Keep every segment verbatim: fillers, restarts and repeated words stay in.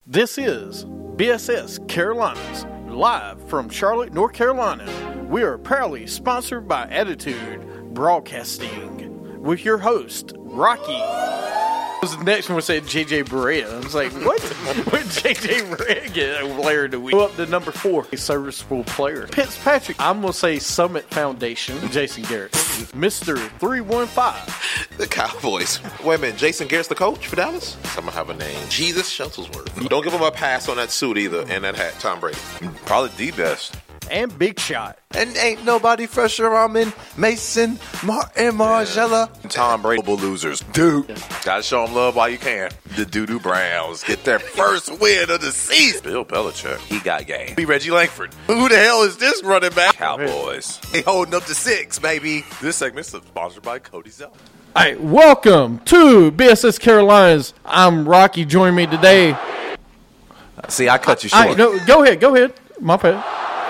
This is B S S Carolinas, live from Charlotte, North Carolina. We are proudly sponsored by Attitude Broadcasting with your host, Rocky. The next one said J J Barea. I was like, what? What J J Barea get a player of the week? Go up to number four, a serviceable player. Fitzpatrick. I'm going to say Summit Foundation, Jason Garrett. Mister three one five. The Cowboys. Wait a minute, Jason Garrett's the coach for Dallas? I'm going to have a name. Jesus Shuttlesworth. Don't give him a pass on that suit either and that hat, Tom Brady. Probably the best. And Big Shot. And ain't nobody fresher. I'm in Mason, Martin, Margella. Yeah. Tom Brady. Losers. Dude. Gotta show them love while you can. The Doo-Doo Browns get their first win of the season. Bill Belichick. He got game. Be Reggie Langford. Who the hell is this running back? Cowboys. They holding up to six, baby. This segment is sponsored by Cody Zell. All right, welcome to B S S Carolinas. I'm Rocky. Join me today. See, I cut you short. Right, no, go ahead. Go ahead. My bad.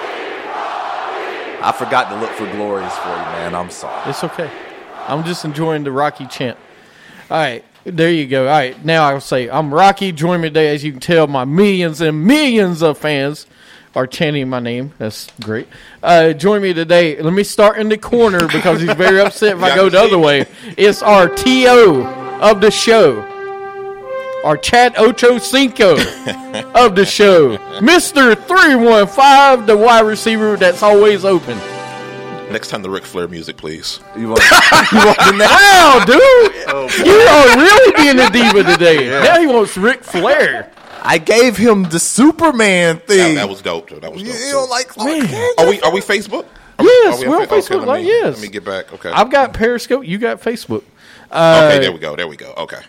I forgot to look for glories for you, man. I'm sorry. It's okay. I'm just enjoying the Rocky chant. All right, there you go. All right, now I'll say I'm Rocky. Join me today. As you can tell, my millions and millions of fans are chanting my name. That's great. Uh, join me today. Let me start in the corner because he's very upset if I go the other way. It's our T O of the show. Our Chad Ocho Cinco of the show. Mister three one five, the wide receiver that's always open. Next time the Ric Flair music, please. You want, you want the next? Wow, dude. Oh, you are really being a diva today. Yeah. Now he wants Ric Flair. I gave him the Superman thing. That, that was dope, though. That was dope. You don't like Man. Are we, are we Facebook? Are yes, we, we're on fa- Facebook. okay, Like, me, yes. Let me get back. Okay. I've got Periscope. You got Facebook. Uh, okay, there we go. There we go. Okay.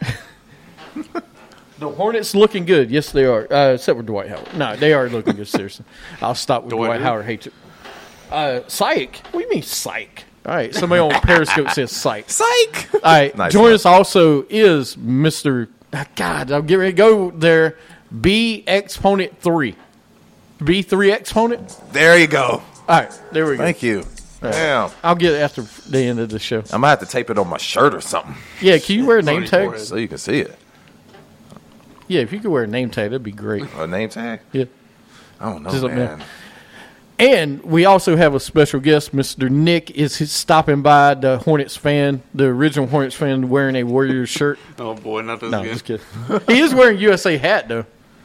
The Hornets looking good. Yes, they are. Uh, except for Dwight Howard. No, they are looking good, seriously. I'll stop with Dwight, Dwight Howard. Hate you. Uh, psych? What do you mean psych? All right, somebody on Periscope says psych. Psych! All right, nice join one. us also is Mister God, I'm getting ready to go there. B Exponent three. B three Exponent? There you go. All right, there we go. Thank you. Right. Damn. I'll get it after the end of the show. I'm going to have to tape it on my shirt or something. Yeah, can you wear a name tag? So you can see it. Yeah, if you could wear a name tag, that'd be great. A name tag? Yeah. I don't know, Just man. And we also have a special guest. Mister Nick is stopping by, the Hornets fan, the original Hornets fan, wearing a Warriors shirt. Oh, boy, not this No, good. just kidding. He is wearing U S A hat, though.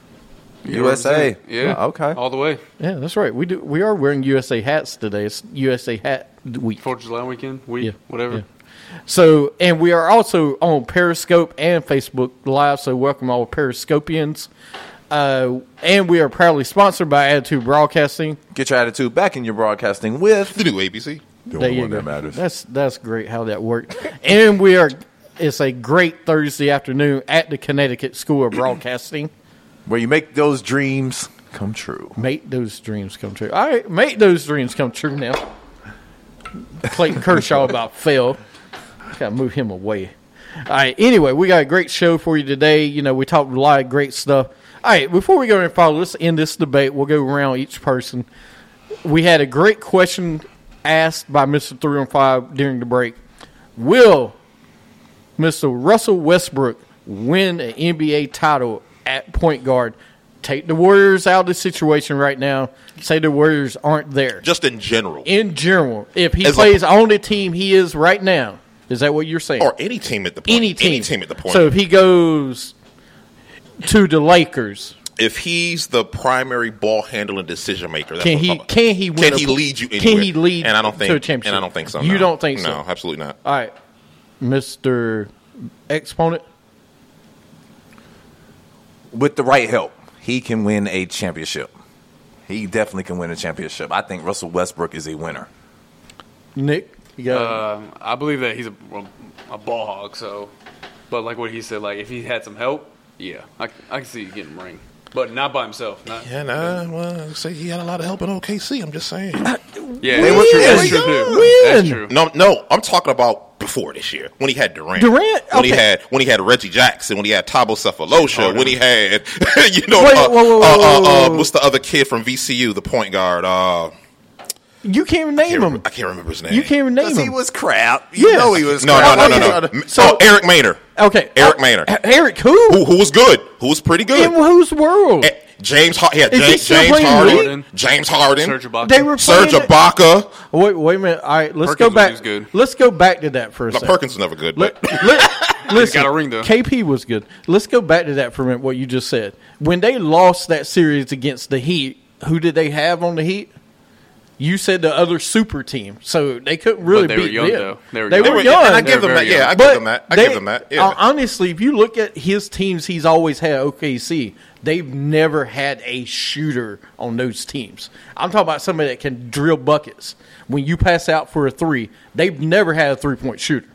U S A. Yeah. Oh, okay. All the way. Yeah, that's right. We do. We are wearing U S A hats today. It's U S A hat week. Fourth of July weekend, week, Yeah. whatever. Yeah. So, and we are also on Periscope and Facebook Live, so welcome all Periscopians. Uh, and we are proudly sponsored by Attitude Broadcasting. Get your attitude back in your broadcasting with The new A B C. the There only you one go. that matters. That's that's great how that worked. And we are. It's a great Thursday afternoon at the Connecticut School of Broadcasting. Where you make those dreams come true. Make those dreams come true. All right, make those dreams come true now. Clayton Kershaw about fell. Got to move him away. All right, anyway, we got a great show for you today. You know, we talked a lot of great stuff. All right, before we go any further, let's end this debate. We'll go around each person. We had a great question asked by Mister three one five during the break. Will Mister Russell Westbrook win an N B A title at point guard? Take the Warriors out of the situation right now. Say the Warriors aren't there. Just in general. In general, if he As plays a, on the team he is right now, is that what you're saying? Or any team at the point. Any team. Any team at the point. So if he goes to the Lakers, if he's the primary ball handling decision maker, that's can what I'm he talking about. can he win Can a, he lead you anywhere? Can he lead and I don't think, to a championship? And I don't think so. You no. don't think so? No, absolutely not. All right, Mister Exponent. With the right help, he can win a championship. He definitely can win a championship. I think Russell Westbrook is a winner. Nick, you got Uh, I believe that he's a, a ball hog, so. But like what he said, like if he had some help, yeah, I, I can see you getting a ring. But not by himself. Not, Yeah, nah, well, I say he had a lot of help in O K C. I'm just saying. Yeah, Win! that's true. That's Win! true, too. Win! That's true. No, no, I'm talking about before this year when he had Durant. Durant? When he Okay. had when he had Reggie Jackson. When he had Thabo Cephalosha. Oh, when he had you know Wait, uh, whoa, whoa, whoa, uh, uh, whoa, uh, whoa. what's the other kid from V C U, the point guard? Uh, You can't even I name can't, him. remember, I can't remember his name. You can't even name Because him. he was crap. You Yes. know he was No, crap. no, no, no, Why no. you trying to- So oh, Eric Maynard. Okay, Eric uh, Maynard. Eric who? Who, who was good? Who was pretty good? In whose world? Eh, James, Ha- yeah, Is he James, still James playing Harden, Harden? James Harden, Serge Ibaka. They were Serge playing it- Ibaka. Wait, wait a minute. All right, let's Perkins go back. was good. Let's go back to that for a No, second. Perkins was never good, but Let, let, listen, got a ring, though. K P was good. Let's go back to that for a minute. What you just said. When they lost that series against the Heat, who did they have on the Heat? You said the other super team, so they couldn't really But they were beat young, them. though. They were They young. were They were- young. and I They give were them that. very Yeah, young. I But give them that. I they- give them that. Yeah. uh, honestly, if you look at his teams, he's always had O K C. They've never had a shooter on those teams. I'm talking about somebody that can drill buckets. When you pass out for a three, they've never had a three-point shooter.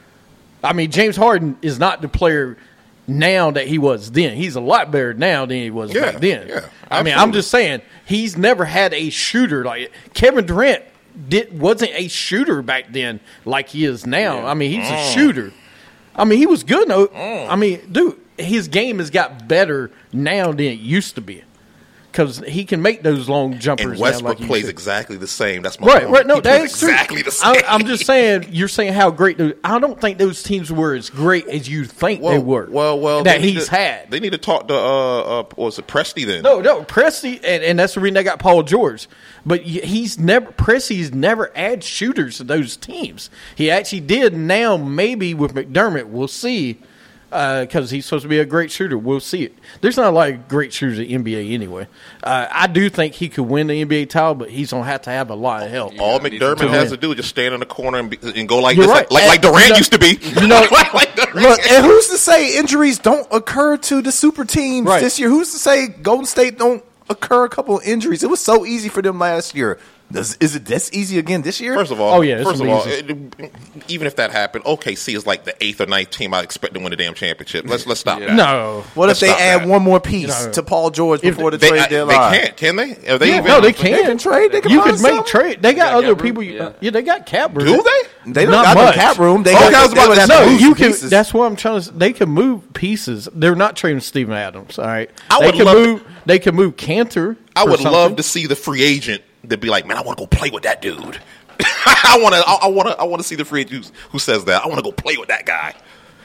I mean, James Harden is not the player now that he was then. He's a lot better now than he was Yeah, back then. yeah, I mean, I'm absolutely. just saying he's never had a shooter like Kevin Durant. Did wasn't a shooter back then like he is now. I mean, he's Mm. a shooter. I mean, he was good. No, I mean, dude, his game has got better now than it used to be because he can make those long jumpers. And now, Westbrook like you plays said. exactly the same. That's my Right, point. right. No, He that plays is true. exactly the same. I, I'm just saying. You're saying how great. Those, I don't think those teams were as great as you think well, they were. Well, well, that they need he's to- had. They need to talk to uh, uh what was it Presti then? No, no, Presti, and, and that's the reason they got Paul George. But y- he's never Presti's never had shooters to those teams. He actually did now, maybe with McDermott. We'll see, because he's supposed to be a great shooter. We'll see it. There's not a lot of great shooters in the N B A anyway. Uh, I do think he could win the N B A title, but he's gonna have to have a lot of help. All Yeah, McDermott to has win. to do is just stand in the corner and, be, and go like You're this, right. like, like And- Durant you know- used to be. you know- like, like Durant. Look, and who's to say injuries don't occur to the super teams Right. this year? Who's to say Golden State don't occur a couple of injuries? It was so easy for them last year. Does, is it this easy again this year? First of all, Oh, yeah, it's first of gonna all, be it, even if that happened, O K C is like the eighth or ninth team I expect to win the damn championship. Let's let's stop Yeah. that. No, what Let's if they stop add that. one more piece You know, to Paul George if before the They, trade I- they deadline? can't, can they? Are they yeah, even, no, they can. They can trade. They can you find could make something. trade. They got got other cap people. room? you- Yeah. Yeah, they got cap room. Do they? They don't Not got much. the cap room. They Okay, got, I was about they would to have say, No, move you some can. pieces. That's what I'm trying to. They can move pieces. They're not trading Steven Adams. All right, I they would can love move. They can move Cantor. I for would something. love to see the free agent that be like, man, I want to go play with that dude. I want to. I want to. I want to see the free agent who, who says that. I want to go play with that guy.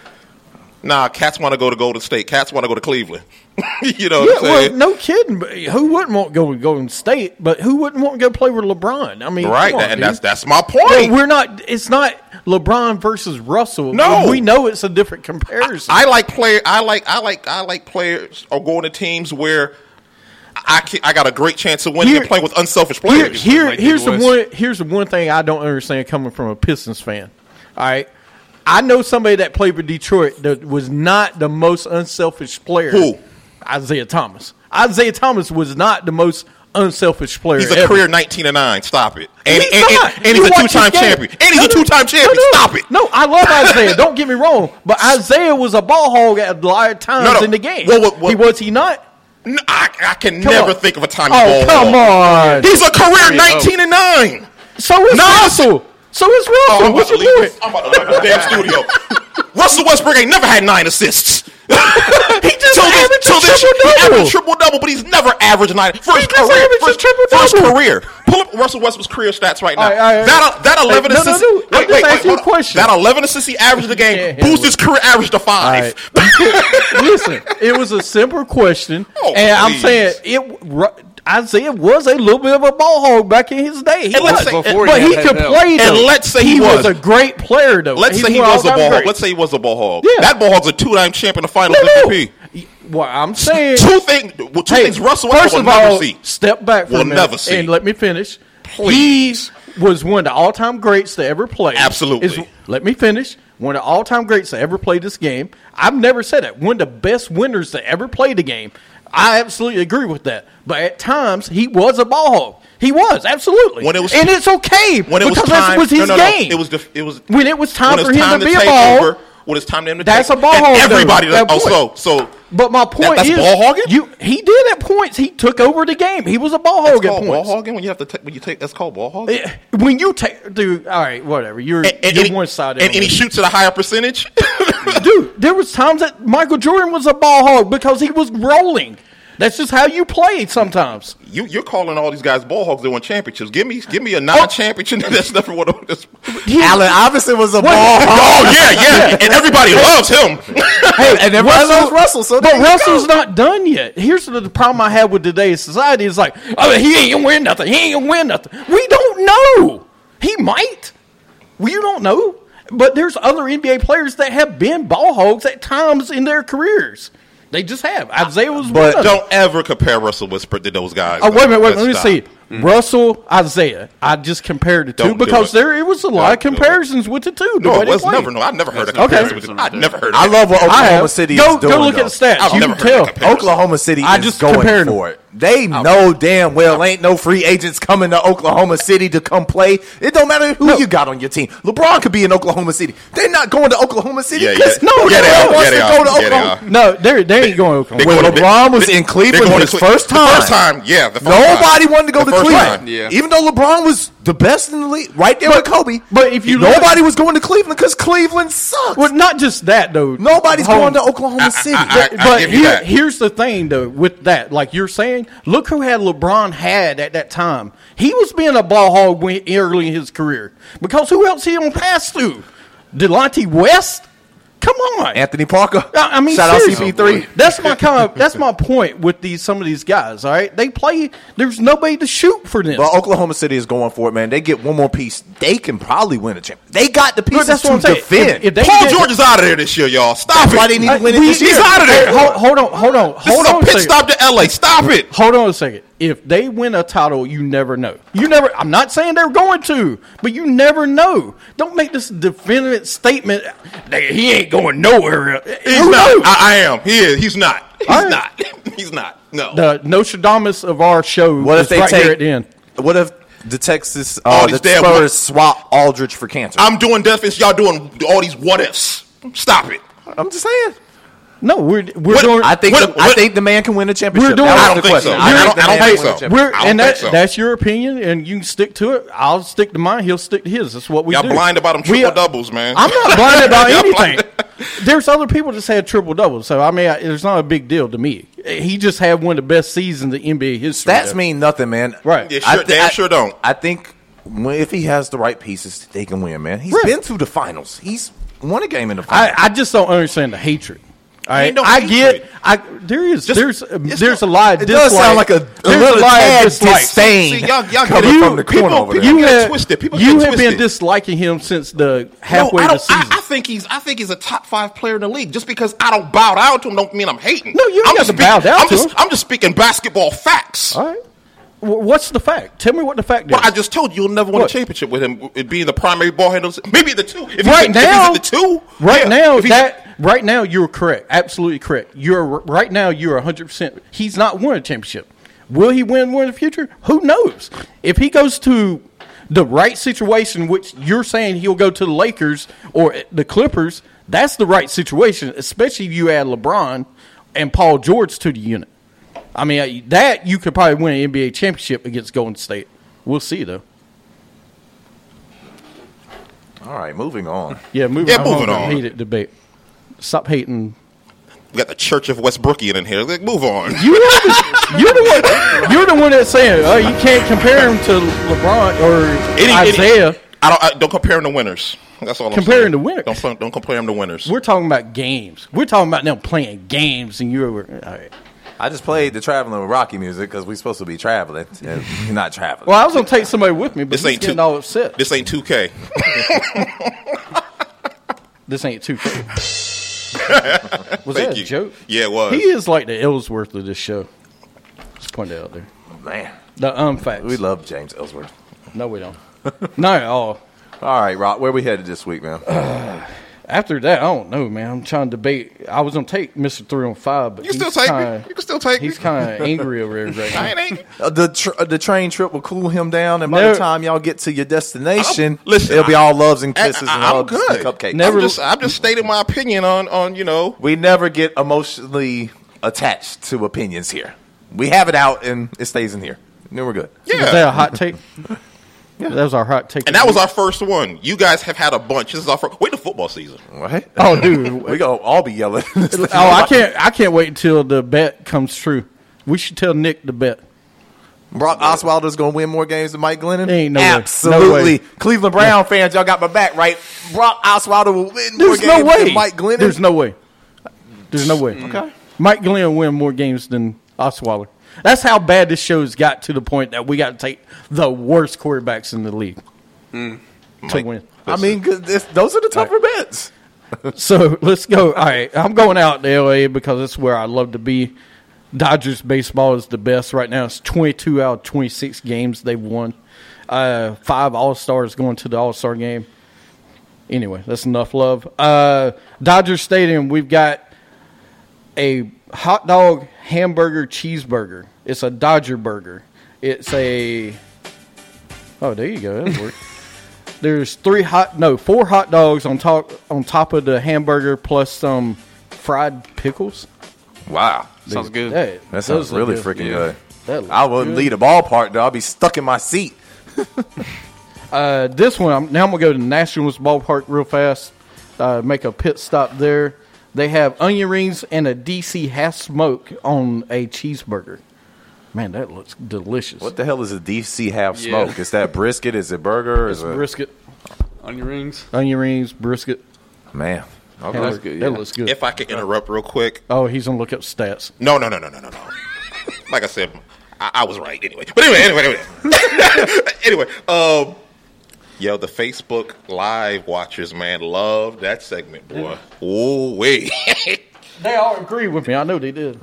Nah, cats want to go to Golden State. Cats want to go to Cleveland. you know Yeah, what I'm well, saying? no kidding. But who wouldn't want to go to Golden State? But who wouldn't want to go play with LeBron? I mean, Right, come on, and dude. that's that's my Well, point. we're not. It's not LeBron versus Russell. No. we know it's a different comparison. I like player. I like. I like. I like players or going to teams where I can, I got a great chance of winning Here- and playing with unselfish Here, players. here, like here's the David one. Here's the one thing I don't understand coming from a Pistons fan. All right, I know somebody that played for Detroit that was not the most unselfish player. Who? Isaiah Thomas. Isaiah Thomas was not the most unselfish player. He's a ever. career nineteen and nine. Stop it. And, He's and, and, not. and he's You a watch two time his game. champion. And he's No, a no, two time no, champion. no. Stop it. No, I love Isaiah. Don't get me wrong, but Isaiah was a ball hog at a lot of times No, no. in the game. Well, well, well- he was he not? No, I, I can Come never on. think of a time. Oh, he ball come hog. on. He's a career Three and oh. nineteen and nine. So is No. Russell. So is Oh, Russell. I'm What's about to your leave point? this. I'm about to leave this damn studio. Russell Westbrook ain't never had nine assists. He just Till this, averaged till a this, he triple-double. averaged triple double, but he's never averaged nine. For his just career, averaged for a his, for his triple-double. career, pull up Russell Westbrook's career stats right now. All right, all right, that that eleven no, no, assists. no. I'm Wait, just wait, wait, asking you a hold on. question. That eleven assists he averaged a game Yeah, boosts yeah. his career average to five. All right. Listen, it was a simple question, Oh, and I'm please. saying it. Ru- Isaiah was a little bit of a ball hog back in his day. He And let's was, say- Before but he he had could help. play. And though. let's say he he was was. a great player, though. Let's He's say he one of was a all-time ball hog. greats. Let's say he was a ball hog. Yeah. That ball hog's a two-time champion of Finals No, M no. V P. Well, I'm saying Two things. Two Hey, things. Russell first Westbrook of will all, never see. step back for We'll a minute never see. and let me finish. Please. He was one of the all-time greats to ever play. Absolutely. Is- let me finish. One of the all-time greats to ever play this game. I've never said that. One of the best winners to ever play the game. I absolutely agree with that. But at times, he was a ball hog. He was, absolutely. When it was- and it's okay When it was because time, that was his no, no, no. game. It was. The, it was when it was time when for it's him time to be a take ball over, when it's time for him to that's take a ball and hog, though, everybody at does, that oh, point. so so But my point that's is, ball hogging? you he did at points. He took over the game. He was a ball it's hog at called ball points. hogging when you have to take when you take that's called ball hogging. Eh, When you take, dude, all right, whatever. You're, and, and, you're he, one sided. and, and he shoots at a higher percentage. Dude, there was times that Michael Jordan was a ball hog because he was rolling. That's just how you play sometimes. You, you're calling all these guys ball hogs that won championships. Give me, give me a non-championship. That's never what. That's, Allen Iverson was a ball hog. oh yeah, yeah, and everybody loves him. Hey, and everybody Russell- loves Russell. So But there you Russell's go. not done yet. Here's the, the problem I have with today's society is like, oh, he ain't gonna win nothing. He ain't gonna win nothing. We don't know. He might. We don't know. But there's other N B A players that have been ball hogs at times in their careers. They just have. Isaiah was But one of them. Don't ever compare Russell Westbrook to those guys. Oh, wait a minute, wait, Let's let me stop. see. Russell, Isaiah. I just compared the two Don't do because it. there it was a lot of Don't do it. comparisons with the two. the No, way it they was played. never. No, I never heard of Okay. comparison. with it. I'd never heard. Of I it. love what I Oklahoma have. City go, is doing. Go look though. at the stats. I've You never can heard tell. of comparison. Oklahoma City I is just going compared them. for it. They know damn well ain't no free agents coming to Oklahoma City to come play. It don't matter who No. you got on your team. LeBron could be in Oklahoma City. They're not going to Oklahoma City Yeah, because yeah. no Yeah, one they are. wants Yeah, they to are. go to Yeah, they Oklahoma. are. No, they they ain't going to Oklahoma. When going to- LeBron was they- in they're Cleveland going his to- first the time, first time, yeah, the first nobody time. wanted to go The to first Cleveland. time. Yeah. Even though LeBron was the best in the league, right there with Kobe. but if you look nobody at- was going to Cleveland because Cleveland sucks. Well, not just that though. Nobody's Hold going on. to Oklahoma City. I- I- But give you here, that. here's the thing, though, with that, like you're saying, look who had LeBron had at that time. He was being a ball hog when, early in his career because who else he on pass to? Delonte West? Come on, Anthony Parker. I I mean, shout out seriously. C P three. That's my kind of that's my point with these some of these guys. All right, they play. There's nobody to shoot for them. But Oklahoma City is going for it, man. They get one more piece. They can probably win a championship. They got the Look, pieces that's what to I'm saying. defend. If, if they Paul get- George is out of there this year, y'all. Stop That's it. why they need to win it we- this year. He's out of there. Hey, hold, hold on, hold on, This hold is on. a a pit second. stop to L A. Stop it. Hold on a second. If they win a title, you never know. You never. I'm not saying they're going to, but you never know. Don't make this definitive statement that he ain't going nowhere. He's Who not. knows? I, I am. He is. He's not. He's All right. not. He's not. No. The Nostradamus of our show What is if they right take? here at the end. What if the Texas, All uh, these the damn- Spurs swap Aldridge for Cantor? I'm doing defense. Y'all doing all these what ifs. Stop it. I'm just saying. No, we're we're What- doing. I think What- the, I what- think the man can win a championship. We're doing- That was I the don't think question. so. I I think don't- the I don't man think can win a so. championship. We're, I don't and that, think so. that's your opinion, and you can stick to it. I'll stick to mine. He'll stick to his. That's what we Y'all do. blind about them We- triple doubles, man. I'm not blind about Y'all anything. blind. There's other people that had triple doubles, so I mean, I, it's not a big deal to me. He just had one of the best seasons in N B A history. Stats though. mean nothing, man. Right. Yeah, I sure, thi- damn I- sure don't. I think when- if he has the right pieces, they can win, man. He's Right. been to the finals. He's won a game in the finals. I, I just don't understand the hatred. All right, Ain't no I hatred. get. I there is Just- there's it's there's no- a lot of it dislike. does sound like a, a There's little a lot tad of dislike. disdain See, y'all- y'all coming get it. from the corner People- over people there. You get have twisted. People you get have been twisted. disliking him since the No, halfway I of the don't. I, season. I think he's. I think he's a top five player in the league. Just because I don't bow down to him, don't mean I'm hating. No, you ain't I'm got just to bow speaking- down I'm to just, him. I'm just speaking basketball facts. All right. Wh- What's the fact? Tell me what the fact is. Well, I just told you you'll never win What? a championship with him it being the primary ball handler. Maybe the two. If right he's, now, if he's at the two. right yeah. now, If he's- that right now you're correct, absolutely correct. You're right now you're one hundred percent. He's not won a championship. Will he win one in the future? Who knows? If he goes to the right situation, which you're saying he'll go to the Lakers or the Clippers, that's the right situation. Especially if you add LeBron and Paul George to the unit. I mean, that you could probably win an N B A championship against Golden State. We'll see, though. All right, moving on. Yeah, moving Yeah, on. moving from on. Heated debate. Stop hating. we got the Church of Westbrookian in here. Like, move on. You are the, you're the one. You're the one that's saying, "Oh, you can't compare him to LeBron or Any- any- Isaiah." I don't. I, don't compare him to winners. That's all. I'm Comparing saying. to winners. Don't don't compare him to winners. We're talking about games. We're talking about them playing games, and you're. All right. I just played the traveling with Rocky music because we're supposed to be traveling, and you're not traveling. Well, I was gonna take somebody with me, but This he's ain't getting two- all upset. This ain't two K. This ain't two K. Was that a you. joke? Yeah, it was. He is like the Ellsworth of this show. Just point that out there. Man, The um facts. we love James Ellsworth. No, we don't. Not at all. All right, Rock, where we headed this week, man? After that, I don't know, man. I'm trying to debate. I was gonna take Mister Three on Five, but You still he's take kinda, me. You can still take He's me. kind of angry over there right I now. ain't angry. Uh, the tr- uh, the train trip will cool him down, and by No. the time y'all get to your destination, I'm- listen, it'll be I- all loves and I, kisses and am hugs good. and cupcakes. Never- I'm just, I'm just stating my opinion on, on you know. We never get emotionally attached to opinions here. We have it out, and it stays in here. Then we're good. Was Yeah. that a hot take? Yeah, that was our hot take. And that was our first one. You guys have had a bunch. This is our first. Wait, the football season. Right? Oh, dude. we gonna all be yelling. Oh, I can't. I can't wait until the bet comes true. We should tell Nick to bet. Brock Osweiler's going to win more games than Mike Glennon? Ain't no way. Absolutely. No way. Cleveland Brown fans, y'all got my back, right? Brock Osweiler will win more There's games no way. than Mike Glennon? There's no way. There's no way. Okay. Mike Glenn will win more games than Osweiler. That's how bad this show's got to the point that we got to take the worst quarterbacks in the league Mm. to Mike- win. I mean, 'cause this, those are the tougher bets. So let's go. All right, I'm going out to L A because that's where I love to be. Dodgers baseball is the best right now. It's twenty-two out of twenty-six games they've won. Uh, five All-Stars going to the All-Star game. Anyway, that's enough love. Uh, Dodger Stadium, we've got a hot dog, hamburger, cheeseburger. It's a Dodger burger. It's a – oh, there you go. That worked. There's three hot – no, four hot dogs on top on top of the hamburger plus some fried pickles. Wow. Sounds good. That, That sounds those look really good. freaking Yeah. good. That looks I wouldn't good. leave the ballpark, though. I'll be stuck in my seat. Uh, this one, I'm, now I'm going to go to Nationals Ballpark real fast, uh, make a pit stop there. They have onion rings and a D C half smoke on a cheeseburger. Man, that looks delicious. What the hell is a D C half Yeah. smoke? Is that brisket? Is it burger? It's Is it brisket, Onion rings. onion rings, brisket. man? Okay. That, That's good, that yeah. looks good. If I could interrupt real quick. Oh, he's going to look up stats. No, no, no, no, no, no, no. Like I said, I, I was right anyway. But anyway, anyway, anyway. anyway, um, yo, the Facebook Live watchers, man, love that segment, boy. Oh, wait. They all agree with me. I know they did.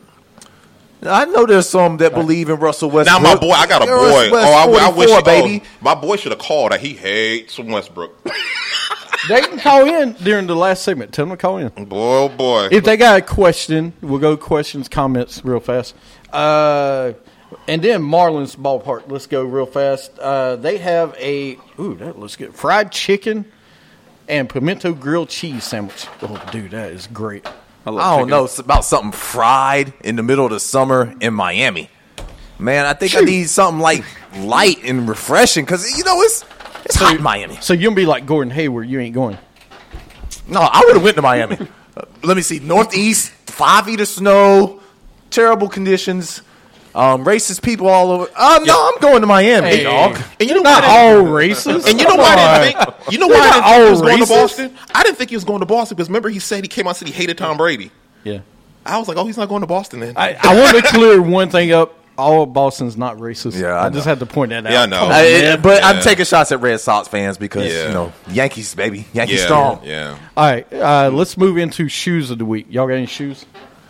I know there's some that believe in Russell Now, Westbrook. my boy, I got a boy. Russell Oh, I, I wish, forty-four, baby. oh, my boy should have called that. He hates Westbrook. They can call in during the last segment. Tell them to call in. Boy, oh, boy. If they got a question, we'll go questions, comments real fast. Uh, and then Marlins Ballpark. Let's go real fast. Uh, they have a, ooh, that looks good. Fried chicken and pimento grilled cheese sandwich. Oh, dude, that is great. I, love I don't chicken. know. It's about something fried in the middle of the summer in Miami. Man, I think I Shoot. need something like light and refreshing because, you know, it's it's hot in Miami. So you'll be like Gordon Hayward. You ain't going. No, I would have went to Miami. Uh, let me see. Northeast, five feet of snow, terrible conditions, um, racist people all over. Oh, no, I'm going to Miami, Hey. dog. And you know Not why I all didn't- racist. And you know Come why on. I didn't think? You know They're why I not didn't think he was all going to racist. Boston? I didn't think he was going to Boston because remember he said he came out and said he hated Tom Brady. Yeah. I was like, oh, he's not going to Boston then. I, I want to clear one thing up. All of Boston's not racist. Yeah, I, I just know. had to point that out. Yeah, I know. Come on, I- man. but I'm Yeah. taking shots at Red Sox fans because, Yeah. you know, Yankees, baby. Yankees yeah, strong. Yeah. All right, uh, let's move into shoes of the week. Y'all got any shoes?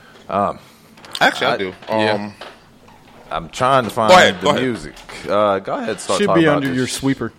Actually, I, do. Um, yeah. I'm trying to find Go ahead, the go ahead. music. Uh, go ahead. Start Should talking be about under this. your sweeper.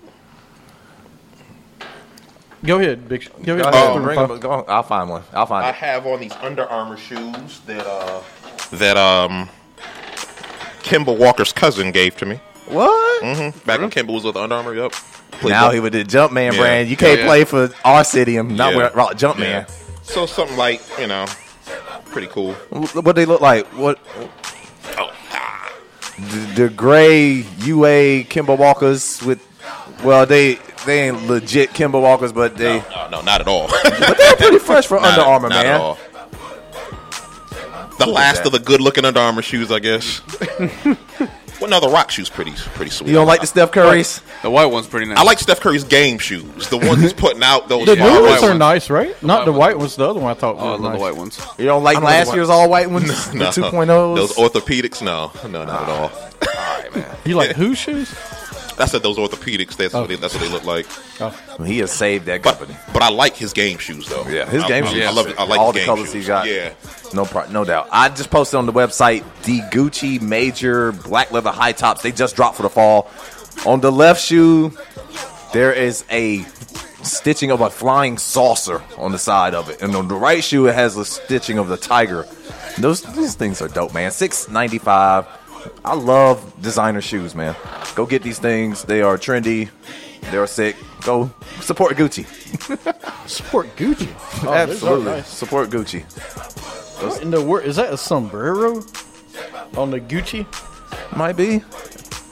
Go ahead, big. Sh- Go ahead. Go Big ahead, Sweeper bring Pop. them- go on. I'll find one. I'll find I it. have on these Under Armour shoes that uh that um Kimba Walker's cousin gave to me. What? Mm-hmm. Back when Kimba was with Under Armour, yep. Played Now ball. he with the Jumpman Yeah. brand. You can't Yeah, yeah. play for our city and not Yeah. wear rock Jumpman. Yeah. So something like, you know, pretty cool. What they look like? What Oh, ah. the, the gray U A Kimba Walkers with? Well, they they ain't legit Kimba Walkers, but they no, no, not at all. but they're pretty fresh for Not- Under Armour, not man. at all. The last of the good-looking Under Armour shoes, I guess. Well, no, the Rock shoes pretty pretty sweet. You don't like the Steph Currys? The white one's pretty nice. I like Steph Curry's game shoes. The ones he's putting out. Those The yeah, new I ones like are them. nice, right? Not the white white ones. The other one I thought Oh, I was love nice. the white ones. You don't like I don't know last what- year's all white ones? No, The two point ohs? those orthopedics, no, no, not at all. You like who shoes? I said those orthopedics. That's what they, that's what they look like. He has saved that But company. but I like his game shoes though. Yeah, his I, game I, shoes. I love it. I like all his the game colors shoes. he got. Yeah. No, pro- no doubt. I just posted on the website the Gucci Major black leather high tops. They just dropped for the fall. On the left shoe, there is a stitching of a flying saucer on the side of it, and on the right shoe, it has a stitching of the tiger. Those these things are dope, man. six ninety-five. I love designer shoes, man. Go get these things. They are trendy. They're sick. Go support Gucci. Support Gucci. Oh, those are Absolutely. nice. Support Gucci. What in the wor- is that a sombrero on the Gucci? Might be.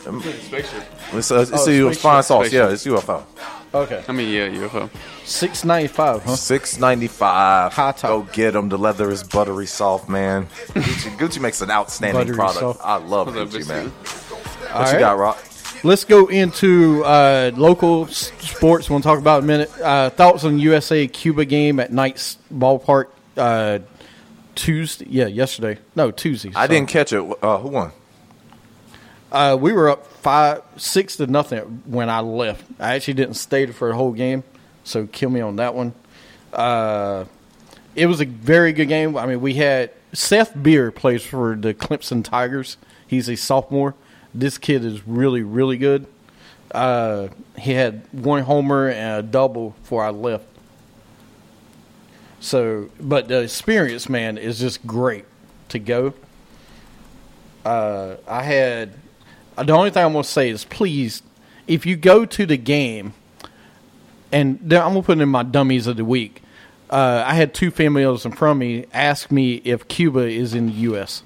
Spaceship. It's, uh, it's Oh, a spaceship, fine sauce. spaceship. Yeah, it's U F O. Okay. I mean, yeah, U F O. six ninety-five, huh? Six ninety five. High top. Go get them. The leather is buttery soft, man. Gucci, Gucci makes an outstanding Buttery product. soft. I love What's up, Gucci, Biscuit? man. What All you right. got, Rock? Let's go into uh, local s- sports. We'll talk about in a minute. Uh, thoughts on U S A Cuba game at Knights Ballpark uh, Tuesday? Yeah, yesterday. No, Tuesday. I sorry. didn't catch it. Uh, who won? Uh, we were up five, six to nothing when I left. I actually didn't stay for the whole game, so kill me on that one. Uh, it was a very good game. I mean, we had Seth Beer plays for the Clemson Tigers. He's a sophomore. This kid is really, really good. Uh, he had one homer and a double before I left. So, but the experience, man, is just great to go. Uh, I had the only thing I'm going to say is, please, if you go to the game, and then I'm going to put in my dummies of the week. Uh, I had two family members in front of me ask me if Cuba is in the U S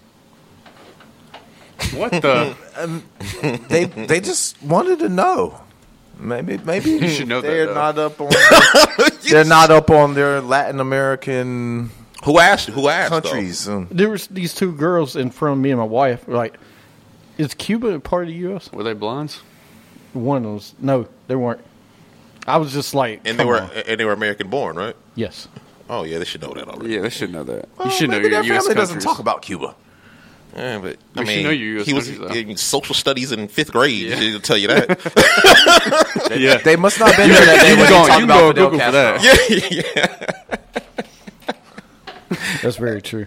What the? They they just wanted to know. Maybe maybe You should know that, they're though. not up on. They're not up on their Latin American Who asked? Who asked? though? countries. Um, There was these two girls in front of me and my wife. Like, is Cuba a part of the U S? Were they blondes? One of those. No, they weren't. I was just like, And they come were on. and they were American born, right? Yes. Oh yeah, they should know that already. Yeah, they should know that. well, you should know maybe your their U S family countries. doesn't talk about Cuba. Yeah, but I We should mean, know your U S he was countries, though. in social studies in fifth grade. Yeah. He'll tell you that. Yeah. They must not have been there that day You when can they go- talked you can about go Fidel Google for Castro. that. yeah, yeah. That's very true.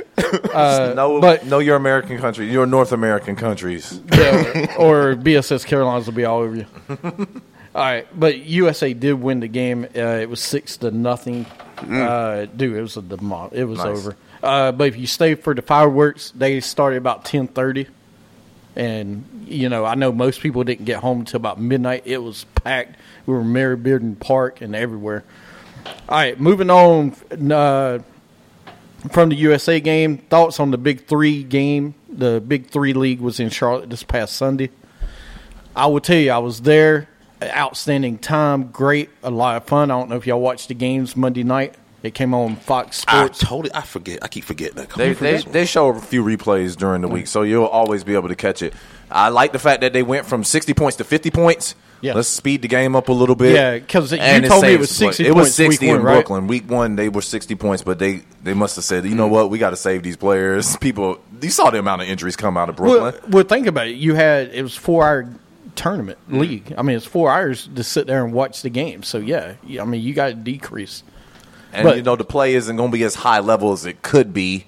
know, but- know your American country, your North American countries. Yeah, or B S S Carolinas will be all over you. All right, but U S A did win the game. Uh, it was six to nothing. Uh, dude, it was a demo- It was Nice. over. Uh, but if you stay for the fireworks, they started about ten thirty, and you know I know most people didn't get home until about midnight. It was packed. We were in Mary Bearden Park and everywhere. All right, moving on. Uh, from the U S A game, thoughts on the Big Three game. The Big Three League was in Charlotte this past Sunday. I will tell you, I was there. Outstanding time, great, a lot of fun. I don't know if y'all watched the games Monday night. It came on Fox I Sports. totally, I forget. I keep forgetting that. They, they they show a few replays during the week, so you'll always be able to catch it. I like the fact that they went from sixty points to fifty points. Yeah. Let's speed the game up a little bit. Yeah, 'cause you And told me it saves was the play. sixty It was points week sixty one, in right? Brooklyn. Week one, they were sixty points, but they, they must have said, you know what, we got to save these players. People, you saw the amount of injuries come out of Brooklyn. Well, well, think about it. You had it was four hour tournament league. I mean, it's four hours to sit there and watch the game. So yeah, I mean, you got to decrease. and, but- you know, the play isn't going to be as high level as it could be.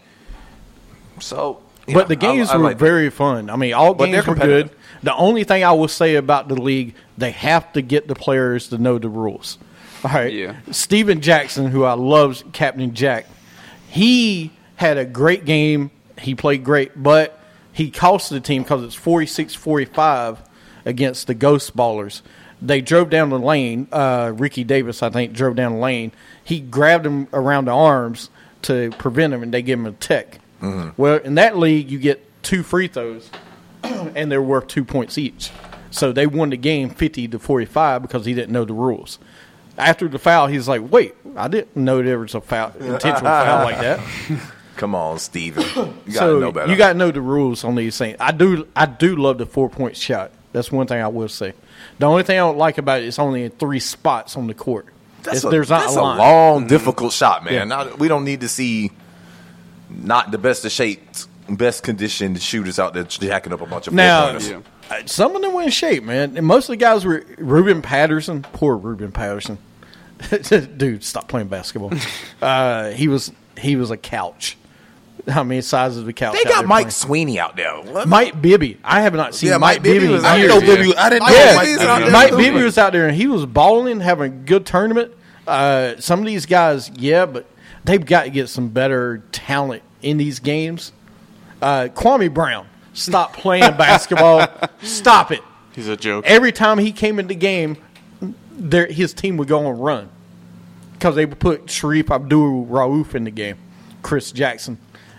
So, yeah, But the I- games I were like that. very fun. I mean, all But they're games were competitive. good. The only thing I will say about the league, they have to get the players to know the rules. All right. Yeah. Steven Jackson, who I love, Captain Jack, he had a great game. He played great, but he cost the team because it's forty-six forty-five against the Ghost Ballers. They drove down the lane. Uh, Ricky Davis, I think, drove down the lane. He grabbed him around the arms to prevent him, and they gave him a tech. Well, in that league, you get two free throws, and they're worth two points each. So they won the game fifty to forty-five because he didn't know the rules. After the foul, he's like, wait, I didn't know there was a foul, intentional foul like that. Come on, Steven. You got to So know better. you got to know the rules on these things. I do I do love the four-point shot. That's one thing I will say. The only thing I don't like about it is only in three spots on the court. That's, It's- a, there's not that's a a line. long, difficult shot, man. Yeah. Not, we don't need to see not the best of shape, best conditioned shooters out there jacking up a bunch of Now, four-pointers. Yeah. uh, some of them were in shape, man. And most of the guys were Ruben Patterson. Poor Ruben Patterson. Dude, stop playing basketball. uh, he was he was a couch. I mean, size of the couch. They out got there Mike playing. Sweeney out there. What? Mike Bibby. I have not seen Yeah, Mike, Mike Bibby Bibby. was in out I years. didn't know Yeah. Bibby. I didn't know Yeah, Mike Mike Bibby out Bibby. there. Mike Bibby was out there, and he was balling, having a good tournament. Uh, some of these guys, yeah, but they've got to get some better talent in these games. Uh, Kwame Brown, stop playing basketball. Stop it. He's a joke. Every time he came in the game, their, his team would go on run because they would put Sharif Abdul Rauf in the game, Chris Jackson.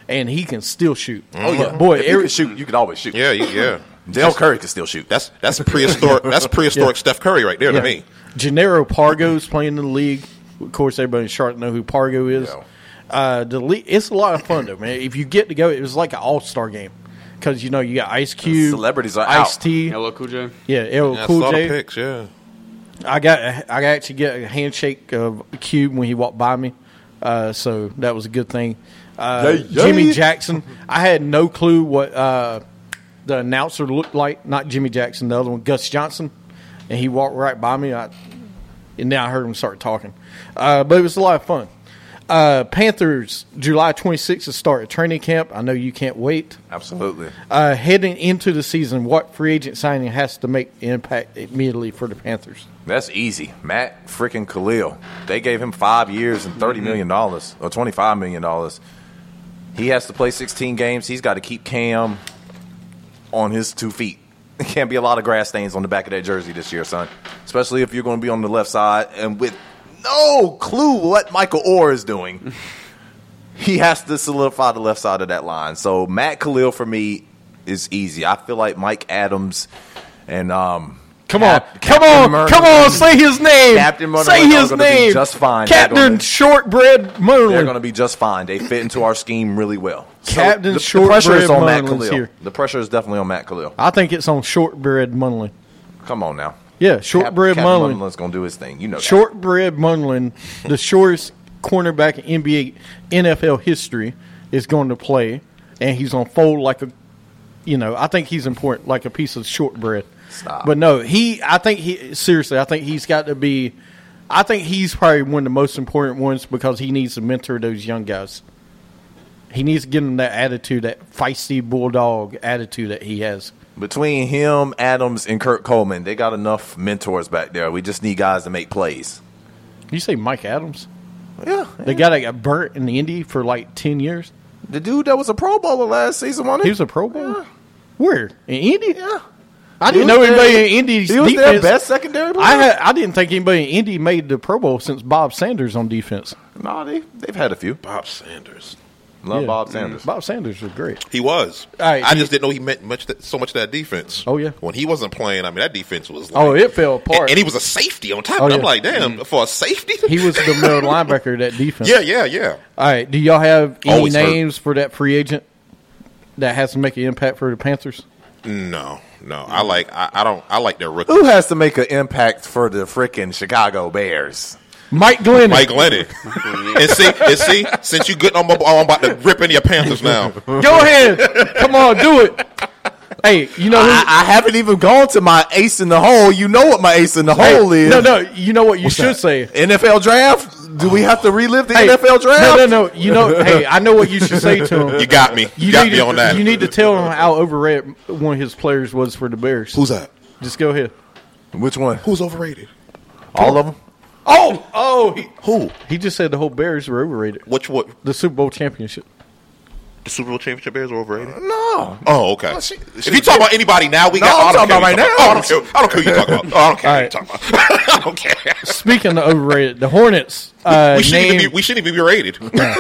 and he can still shoot. Oh yeah, boy, if you every, can shoot, you can always shoot. Yeah, you- yeah. Dale Curry can still shoot. That's that's prehistoric. That's prehistoric Steph Curry right there yeah. to me. Gennaro Pargo's playing in the league. Of course, everybody in Charlotte know who Pargo is. Yeah. Uh, the league, it's a lot of fun though, man. If you get to go, it was like an all star game because you know you got Ice Cube, celebrities are Ice out. T, L L Cool J. yeah, L Yeah, I Cool saw J. the pics. Yeah. I got I actually get a handshake of Cube when he walked by me, uh, so that was a good thing. Uh, Yay, yay. Jimmy Jackson, I had no clue what uh, the announcer looked like. Not Jimmy Jackson, the other one, Gus Johnson, and he walked right by me. I, and then I heard him start talking, uh, but it was a lot of fun. Uh, Panthers, July twenty-sixth to start a training camp. I know you can't wait. Absolutely. Uh, heading into the season, what free agent signing has to make impact immediately for the Panthers? That's easy. Matt freaking Khalil. They gave him five years and thirty million dollars or twenty-five million dollars. He has to play sixteen games. He's got to keep Cam on his two feet. There can't be a lot of grass stains on the back of that jersey this year, son. Especially if you're going to be on the left side and with no clue what Michael Orr is doing. He has to solidify the left side of that line. So Matt Khalil for me is easy. I feel like Mike Adams and um. Come Cap- on, come Captain on, Merlin- come on! Say his name. Captain Merlin say are his gonna be name. just fine. They're Captain gonna- Shortbread They're Merlin. going to be just fine. They fit into our scheme really well. So Captain the, the Shortbread pressure is on Matt Merlin's Khalil. here. The pressure is definitely on Matt Khalil. I think it's on Shortbread Munlin. Come on now. Yeah, Cap- Shortbread Captain Munlin. Munlin's going to do his thing. You know that. Shortbread Munlin, the shortest cornerback in N B A N F L history, is going to play, and he's going to fold like a, you know, I think he's important, like a piece of shortbread. Stop. But no, he. I think he seriously. I think he's got to be. I think he's probably one of the most important ones because he needs to mentor those young guys. He needs to give them that attitude, that feisty bulldog attitude that he has. Between him, Adams, and Kurt Coleman, they got enough mentors back there. We just need guys to make plays. You say Mike Adams? Yeah. The guy that got burnt in the Indy for like ten years. The dude that was a Pro Bowler last season, wasn't he? He was a Pro Bowler. Where in Indy? Yeah. I He didn't was know anybody their- in Indy's He was defense. their best secondary player. I had, I didn't think anybody in Indy made the Pro Bowl since Bob Sanders on defense. No, they, they've had a few. Bob Sanders. Love Yeah. Bob Sanders. Bob Sanders was great. He was. All right, I he- just didn't know he meant much that, so much that defense. Oh, yeah. When he wasn't playing, I mean that defense was. Like, Oh, it fell apart. and, and he was a safety on top. Oh, of it. I'm yeah. like, damn, for a safety. He was the middle linebacker of that defense. Yeah, yeah, yeah. All right. Do y'all have any Always hurt. names for that free agent that has to make an impact for the Panthers? No, no. I like. I, I don't. I like their rookies. Who has to make an impact for the freaking Chicago Bears? Mike Glennon. Mike Glennon. and see, and see, since you good, I'm, I'm about to rip into your Panthers now. Go ahead. Come on, do it. Hey, you know who? I, I haven't even gone to my ace in the hole. You know what my ace in the Hey, hole is. no, no. You know what you should say. N F L draft? Do we have to relive the Hey, N F L draft? No, no, no. You know, hey, I know what you should say to him. You got me. You, You got need me to, on that. You need to tell him how overrated one of his players was for the Bears. Who's that? Just go ahead. Which one? Who's overrated? All of them? Oh, oh, he, Who? he just said the whole Bears were overrated. Which what? The Super Bowl championship. The Super Bowl championship Bears are overrated. No. Oh, okay. No, she- if you talk about anybody now, we No, got. I'm I don't talking care about what you right talk now. I don't care. I don't care what you talking about. Oh, I don't care All what you talking about. I don't care. Speaking of overrated, the Hornets uh, we shouldn't even named be. We shouldn't even be rated.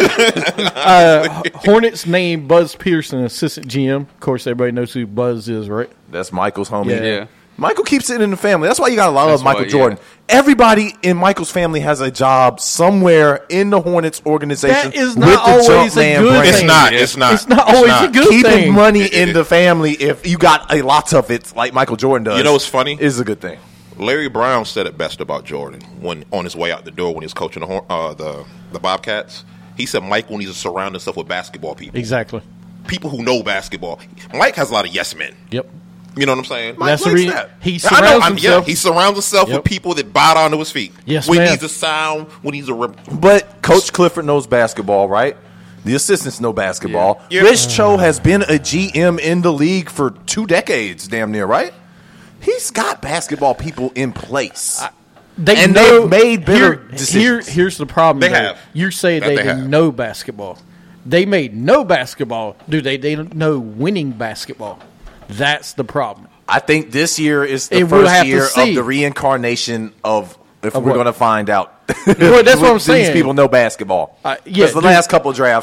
Hornets named Buzz Pearson assistant G M. Of course, everybody knows who Buzz is, right? That's Michael's homie. Yeah. Yeah. Michael keeps it in the family. That's why you got to love That's Michael why, Jordan. yeah. Everybody in Michael's family has a job somewhere in the Hornets organization. That is with not the always a Jumpman good brand. It's thing. not. It's not. It's not always a good Keeping thing. money in the family, if you got a lot of it, like Michael Jordan does, You know what's funny? is a good thing. Larry Brown said it best about Jordan when on his way out the door when he was coaching the Hor- uh, the the Bobcats. He said Michael needs to surround himself with basketball people, Exactly. people who know basketball. Mike has a lot of yes men. Yep. You know what I'm saying? That's the likes reason that. he I know, surrounds I'm- yeah, himself. he surrounds himself Yep. with people that bow down to his feet. Yes, when ma'am. he's a sound, when he's a rip. But Coach Clifford knows basketball, right? The assistants know basketball. Yeah. Rich Cho has been a G M in the league for two decades, damn near, right? He's got basketball people in place. They And know, they've made better here, here, decisions. here's the problem. They though. have. You say That they, they didn't have. know basketball. They made no basketball. Do they? They don't know winning basketball. That's the problem. I think this year is the And we'll have first to year see. of the reincarnation of if Of we're what? going to find out. Well, that's what I'm These saying. people know basketball. Uh, yeah, Because the dude. last couple of drafts,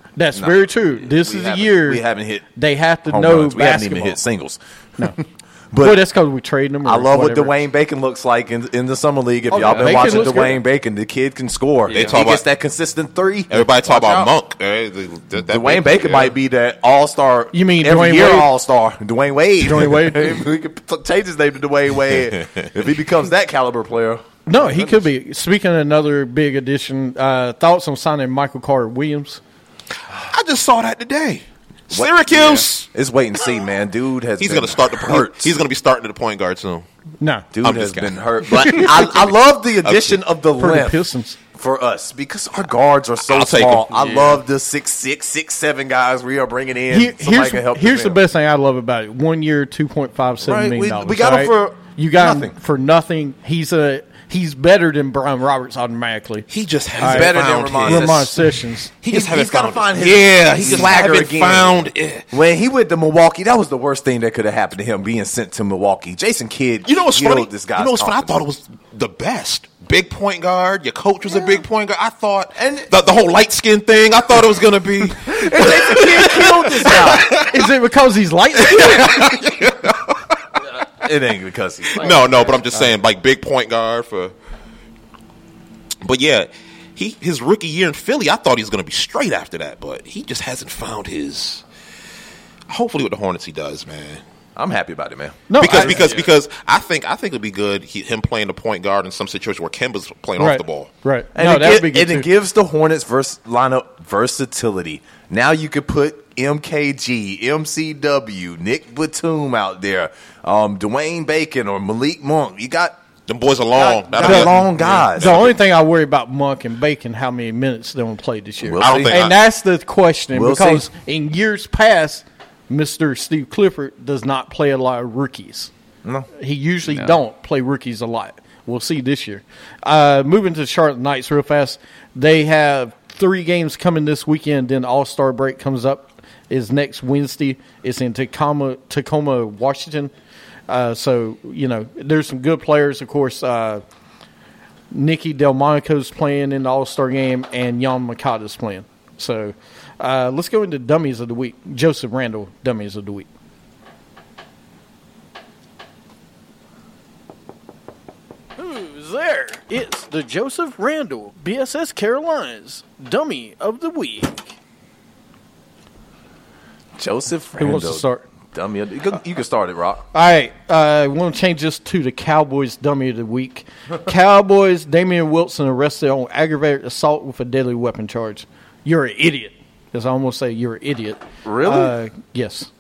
That's No. very true. This We is a haven't- year we haven't hit they have to home know runs. We haven't even basketball. hit singles. No. But Well, that's because we trade them. Or I love whatever. what Dwayne Bacon looks like in, in the summer league. If Oh, y'all yeah. been Bacon watching looks Dwayne good. Bacon, the kid can score. They If talk he gets about- that consistent three. Everybody talk watch about out. Monk. eh, the- the- that Dwayne big- Bacon yeah. might be that all star. You mean every Dwayne year Wade? all star? Dwayne Wade. Dwayne Wade? we could t- change his name to Dwayne Wade if he becomes that caliber player. No, he could be. Speaking of another big addition, uh, thoughts on signing Michael Carter Williams? I just saw that today. Syracuse. It's wait and see, man. Dude has He's been going to start the hurt. He's going to be starting to the point guard soon. No. Dude I'm has just kidding. been hurt. But I, I love the addition of the For the length Pistons. for us because our guards are so I'll take small. them. I Yeah. love the six six, six seven guys we are bringing in. Here- Somebody here's can help here's the defend. best thing I love about it. One year, two point five seven Right, million we- dollars. we got him right? for you got nothing. him for nothing. He's a he's better than Brian Roberts automatically. He just All hasn't right. better than found Ramon his- Ramon Sessions. He just He's- haven't he's gotta found find it. his Yeah, he just swagger haven't again. found it. When he went to Milwaukee, that was the worst thing that could have happened to him being sent to Milwaukee. Jason Kidd, You know what's killed funny? This guy's you know what's funny? I thought it confidence. was the best. Big point guard. Your coach was a big point guard. I thought And- the, the whole light skin thing. I thought it was going to be. Jason Kidd killed this guy. Is it because he's light? It ain't because he's like, No, no, but I'm just saying, like big point guard for. But yeah, he his rookie year in Philly, I thought he was going to be straight after that, but he just hasn't found his. Hopefully, with the Hornets, he does, man. I'm happy about it, man. No, because I- because because I think I think it'd be good he, him playing the point guard in some situation where Kemba's playing right, off the ball. Right. And, no, it, that gi- would be good and too. it gives the Hornets vers- lineup versatility. Now you could put M K G, M C W, Nick Batum out there, um, Dwayne Bacon or Malik Monk. You got, Them boys are long. got, That'll got be- long guys. The only thing I worry about Monk and Bacon, how many minutes they will play this year. We'll I don't see. think. and I, that's the question We'll because see. in years past, Mister Steve Clifford does not play a lot of rookies. No. He usually No. don't play rookies a lot. We'll see this year. Uh, moving to the Charlotte Knights real fast. They have three games coming this weekend. Then All-Star break comes up is next Wednesday. It's in Tacoma, Tacoma, Washington. Uh, so, you know, there's some good players. Of course, uh, Nicky Delmonico's playing in the All-Star game, and Jan Makata's playing. So uh, let's go into Dummies of the Week. Joseph Randall, Dummies of the Week. Who's there? It's the Joseph Randall, B S S Carolinas, Dummy of the Week. Joseph Who wants to Randle. start? Dummy. You can, you can start it, Rock. All right, uh, I want to change this to the Cowboys Dummy of the Week. Cowboys, Damian Wilson arrested on aggravated assault with a deadly weapon charge. You're an idiot. As I almost say, you're an idiot. Really? Uh, yes.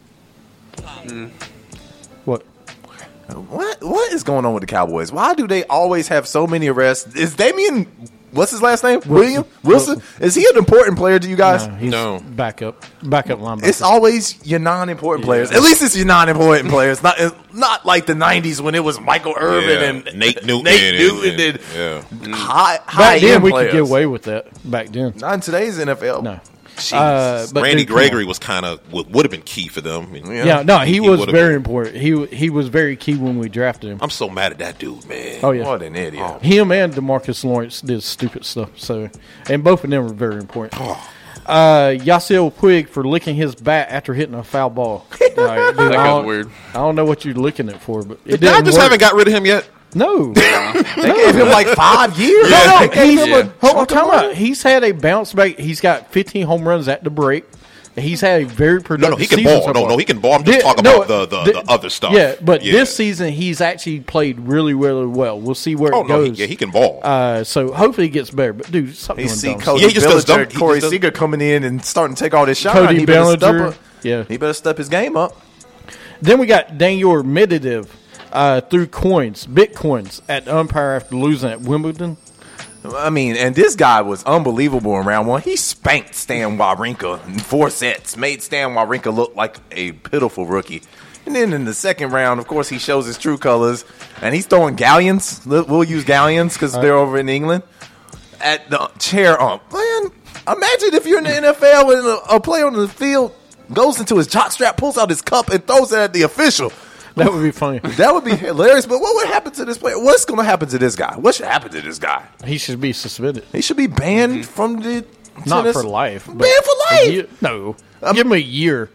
What? What What is going on with the Cowboys? Why do they always have so many arrests? Is Damian, what's his last name? William? Wilson? Is he an important player to you guys? No, he's No. backup. Backup linebacker. It's always your non-important players. At least it's your non-important players. Not not like the nineties when it was Michael Irvin Yeah. and Nate Newton Nate and- Newton and- and, yeah. high high Back then, end we players. could get away with that. Back then. Not in today's N F L. No. Jeez. Uh, but Randy dude, come on. Gregory was kind of would, would have been key for them. Yeah. Yeah, no, he, He was would've very been. important. He he was very key when we drafted him. I'm so mad at that dude, man. Oh yeah, What an idiot. him and DeMarcus Lawrence did stupid stuff. So, and both of them were very important. Uh, Yasiel Puig for licking his bat after hitting a foul ball. Like, dude, That I got don't- weird. I don't know what you're licking it for, but it Did I didn't just work. haven't got rid of him yet? No, They gave him like five years. no, no. They gave He's, him a- hold on, time out. He's had a bounce back. He's got fifteen home runs at the break. He's had a very No, productive no, he can season ball. so No, far. no, he can ball. I'm just Thi- talking no, about the, the, thi- the other stuff. Yeah, but Yeah. this season he's actually played really, really well. We'll see where Oh it no, he, goes. yeah, he can ball. Uh, so hopefully he gets better. But dude, stop He doing see dumb Cody Yeah, he just does dumb- Bellinger, he Corey just does- Seager coming in and starting to take all this shine. Cody he better step Bellinger. up. Yeah. He better step his game up. Then we got Daniel Medvedev uh, through coins, Bitcoins, at the umpire after losing at Wimbledon. I mean, and this guy was unbelievable in round one. He spanked Stan Wawrinka in four sets, made Stan Wawrinka look like a pitiful rookie. And then in the second round, of course, he shows his true colors, and he's throwing galleons. We'll use galleons because they're over in England. At the chair ump. Man, imagine if you're in the N F L and a, a player on the field goes into his jockstrap, pulls out his cup, and throws it at the official. That would be funny. That would be hilarious, but what would happen to this player? What's going to happen to this guy? What should happen to this guy? He should be suspended. He should be banned from the Not Tennis- for life. but Man, for a life. year- no. Give me a year.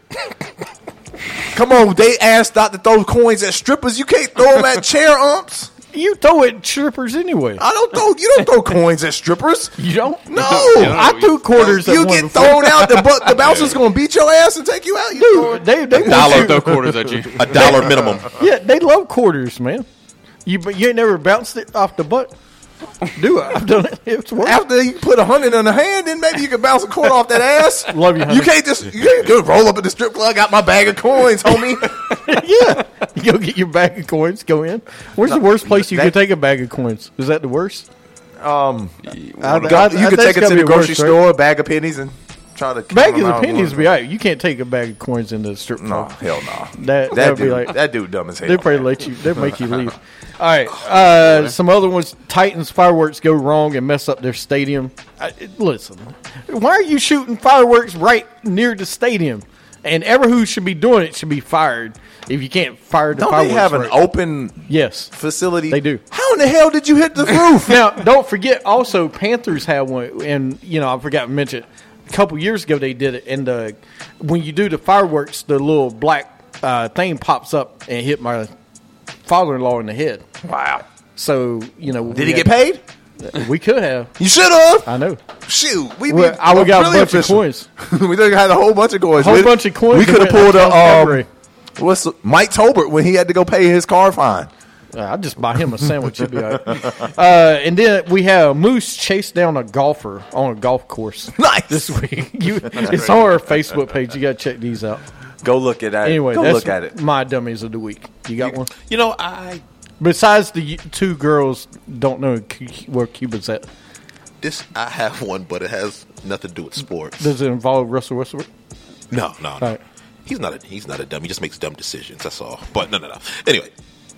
Come on, they asked not to throw coins at strippers. You can't throw them at chair umps. You throw it at strippers anyway. I don't throw. You don't throw coins at strippers. You don't? No, I threw quarters at You one get before. thrown out. The bu- the bouncer's gonna beat your ass and take you out. You throw Dude, it. they, they Dollar. want you- Throw quarters at you. A dollar minimum. Yeah, they love quarters, man. You but you ain't never bounced it off the butt. Do it. I've done it. It's worth. After you put a hundred in the hand, then maybe you can bounce a quarter off that ass. Love you, honey. You can't just you can't just roll up at the strip club. I got my bag of coins, homie. Yeah, you go get your bag of coins. Go in. Where's the worst place you that- can take a bag of coins? Is that the worst? Um, I- God, I- you I could think take it it's to gotta the be grocery worse, right? store, a bag of pennies, and try to Bag count them of out pennies one. be all right. You can't take a bag of coins in the strip No, club. hell no. That That that'd be dude, like that dude dumb as hell. they probably let you. They make you leave. All right. Uh, some other ones. Titans fireworks go wrong and mess up their stadium. I, listen, why are you shooting fireworks right near the stadium? And ever who should be doing it should be fired if you can't fire the Don't they fireworks. have an right. open Yes. facility? They do. How in the hell did you hit the roof? Now, don't forget. Also, Panthers have one, and you know I forgot to mention. A couple years ago, they did it, and uh, when you do the fireworks, the little black uh, thing pops up and hit my father-in-law in the head. Wow. So you know, Did he get paid? We could have. You should have. I know. Shoot, we Well, be I would got a really bunch official. of coins. we done had a whole bunch of coins. Whole We- bunch of coins We and could have went pulled a like Tom um, Brady. what's Mike Tolbert when he had to go pay his car fine. Uh, I'd just buy him a sandwich. It'd be all right. uh, and then we have a moose chase down a golfer on a golf course Nice. this week. You, it's on our Facebook page. You got to check these out. Go look at that. Anyway, go that's look at it. my dummies of the week. You got one? You know, I Besides the two girls don't know Cu- where Cuba's at. this I have one, but it has nothing to do with sports. Does it involve Russell Westbrook? No, no, no. All right. He's not a he's not a dumb. He just makes dumb decisions. That's all. But no, no, no. Anyway,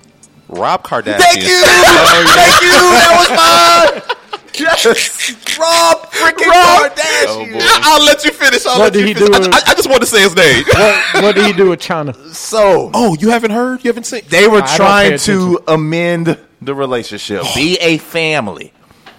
Rob Kardashian. Thank you. Thank you. That was mine. Rob freaking Kardashian. I- I'll let you finish. I'll What let did you he finish. do? I, I, I just wanted to say his name. What, what did he do with China? So Oh, you haven't heard? You haven't seen? they were I don't pay trying to amend the relationship, be a family.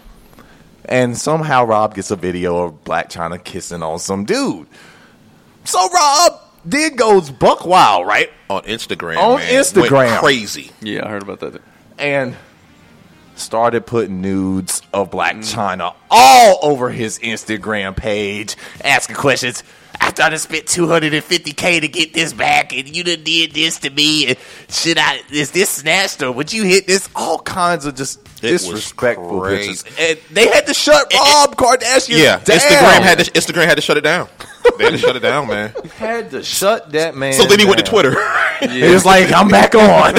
And somehow Rob gets a video of Black China kissing on some dude. So Rob then goes buck wild, right? On Instagram. On man. Instagram. Went crazy. Yeah, I heard about that. And started putting nudes of Black China all over his Instagram page, asking questions. After I done spent two hundred fifty K to get this back, and you done did this to me, and should I, is this snatched, or would you hit this? All kinds of just It was disrespectful crazy. bitches. And they had to shut Rob Kardashian Yeah, down. Instagram had to Instagram had to shut it down. They had to shut it down, man. had to shut that man So then he went to down. Twitter. He was like, I'm back on.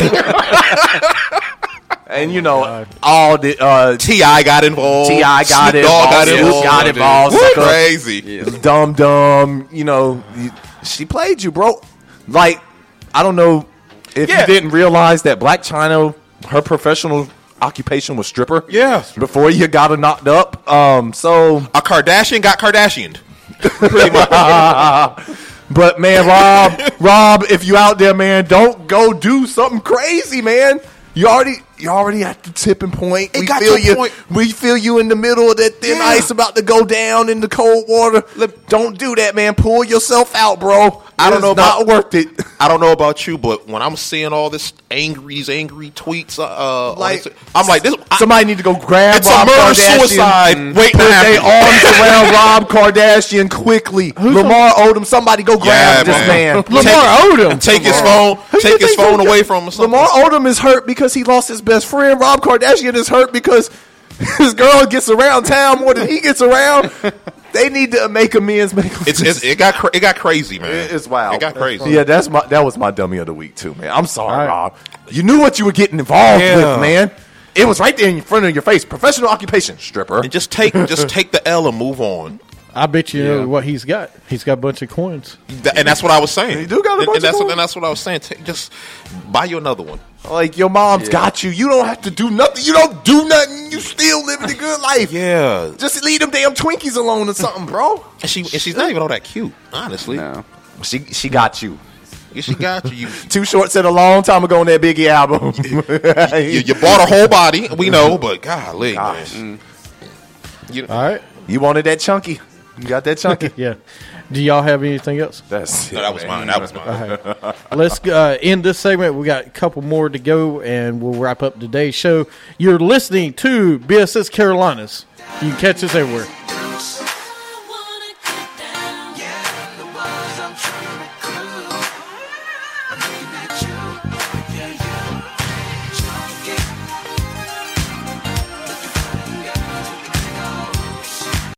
And you know, all the uh, T I got involved. T I got Snoop Dogg involved. got Snoop involved. got involved. What? Sucker. Crazy. Dumb dumb, you know, you- she played you, bro. Like, I don't know if Yeah. you didn't realize that Black China, her professional occupation was stripper. Yeah. Before you got her knocked up. Um, so, A Kardashian got Kardashianed. Pretty much. but man, Rob, Rob, if you out there, man, don't go do something crazy, man. You already, you already at the tipping point. It we got feel to a you. point- We feel you in the middle of that thin Yeah. ice about to go down in the cold water. Don't do that, man. Pull yourself out, bro. I don't It's know not about- worth it. I don't know about you, but when I'm seeing all this angry, angry tweets, uh, uh, on Like, Insta- I'm like, this. I, Somebody need to go grab it's Rob a murder Kardashian. suicide. Mm. Wait, Put their arms around Rob Kardashian quickly. Lamar Odom, somebody go grab Yeah, this man. man. Lamar Odom. Take his phone. Who Take you his think phone is- away from him. or something. Lamar Odom is hurt because he lost his best friend. Rob Kardashian is hurt because his girl gets around town more than he gets around. They need to make amends. Make It's, it's it got cra- it got crazy, man. It's wild. It got crazy. Yeah, that's my that was my dummy of the week too, man. I'm sorry, All right. Rob. You knew what you were getting involved Yeah. with, man. It was right there in front of your face. Professional occupation, stripper. And just take just take the L and move on. I bet you Yeah. know what he's got. He's got a bunch of coins. Th- And that's what I was saying. You do got a And- bunch and that's of what, coins. and that's what I was saying. Take, just buy you another one. Like your mom's got you. You don't have to do nothing. You don't do nothing. You still living a good life. Yeah. Just leave them damn Twinkies alone or something, bro. And she and she's not even all that cute, honestly. No. She she got you. Yeah, she got you. You, Too Short said a long time ago on that Biggie album. you. you bought her whole body. We know, but golly, Gosh. man. You, All right. You wanted that chunky. You got that chunky? Yeah. Do y'all have anything else? That's No, it, that was man. mine. That was mine. Let's uh, end this segment. We got a couple more to go, and we'll wrap up today's show. You're listening to B S S Carolinas. You can catch us everywhere.